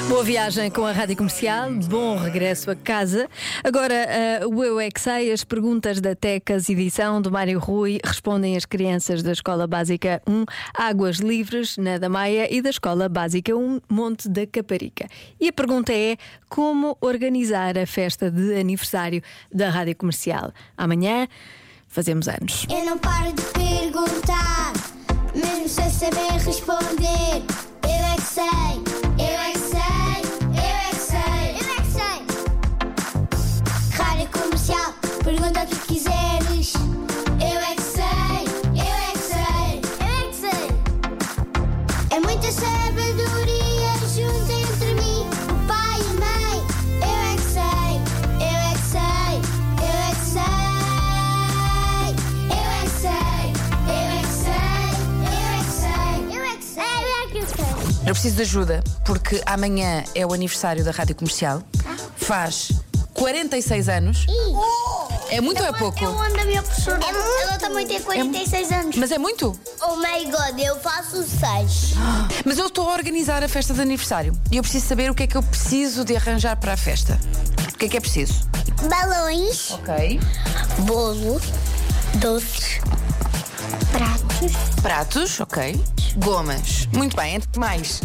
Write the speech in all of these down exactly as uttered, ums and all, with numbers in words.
Boa viagem com a Rádio Comercial, bom regresso a casa. Agora, uh, o Eu é que Sei, as perguntas da Tecas, edição do Mário Rui, respondem as crianças da Escola Básica um, Águas Livres, na da Maia, e da Escola Básica um, Monte da Caparica. E a pergunta é: como organizar a festa de aniversário da Rádio Comercial? Amanhã fazemos anos. Eu não paro de perguntar, mesmo sem saber responder. Eu é que sei, eu é que sei. Pergunta o que quiseres. Eu é que sei, eu é que sei, eu é que sei. É muita sabedoria junto entre mim, o pai e a mãe. Eu é que sei, eu é que sei, eu é que sei. Eu é que sei, eu é que sei, eu é que sei, eu é que sei, eu é que sei. Eu preciso de ajuda, porque amanhã é o aniversário da Rádio Comercial. Faz quarenta e seis anos. É muito ou é pouco? Eu ando a minha professora. É muito. Ela também tem quarenta e seis anos. Mas é muito? Oh my God, eu faço seis. Mas eu estou a organizar a festa de aniversário e eu preciso saber o que é que eu preciso de arranjar para a festa. O que é que é preciso? Balões. Ok. Bolo. Doces. Pratos. Pratos, ok. Gomas. Muito bem, entre mais.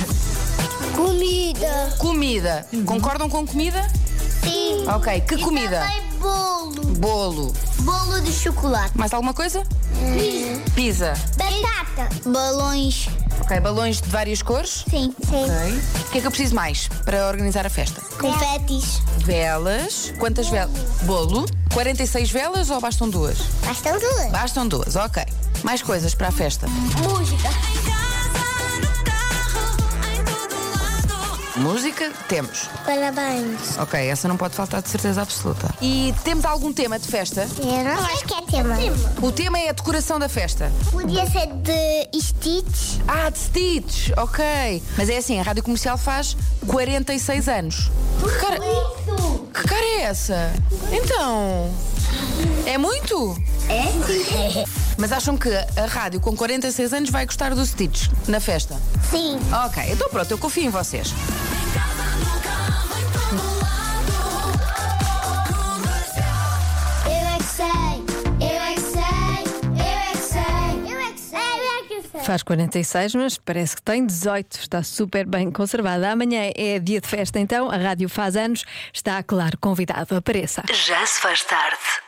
Comida. Comida. Uhum. Concordam com comida? Sim. Ok, que e comida? Também bolo. Bolo. Bolo de chocolate. Mais alguma coisa? Pizza. Pizza. Batata. Balões. Ok, balões de várias cores? Sim, sim. Ok. O que é que eu preciso mais para organizar a festa? Confetis. Velas. Quantas velas? Bolo. quarenta e seis velas ou bastam duas? Bastam duas. Bastam duas, ok. Mais coisas para a festa? Música. Música? Temos. Parabéns. Ok, essa não pode faltar de certeza absoluta. E temos algum tema de festa? Eu não sei o que é tema. O tema é a decoração da festa. Podia ser de Stitch. Ah, de Stitch, ok. Mas é assim, a Rádio Comercial faz quarenta e seis anos. Que cara... Que cara é essa? Então... É muito? É? Mas acham que a rádio com quarenta e seis anos vai gostar do Stitch na festa? Sim. Ok, então pronto, eu confio em vocês. Eu é que sei, eu é que sei, eu é que sei, eu é que sei, eu é que sei. Faz quarenta e seis, mas parece que tem dezoito. Está super bem conservada. Amanhã é dia de festa, então. A rádio faz anos. Está, claro, convidado. Apareça. Já se faz tarde.